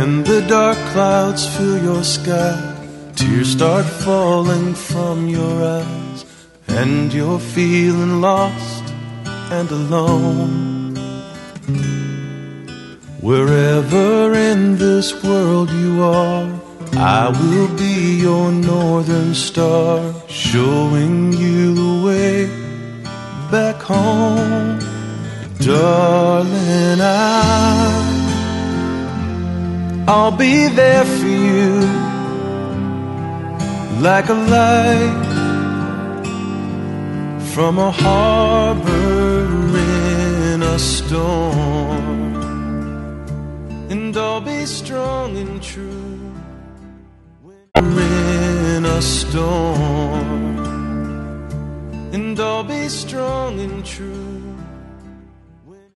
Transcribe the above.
when the dark clouds fill your sky, tears start falling from your eyes, and you're feeling lost and alone. Wherever in this world you are, I will be your northern star, showing you the way back home. Darling, I'll be there for you, like a light from a harbor in a storm. And I'll be strong and true when we're in a storm. And I'll be strong and true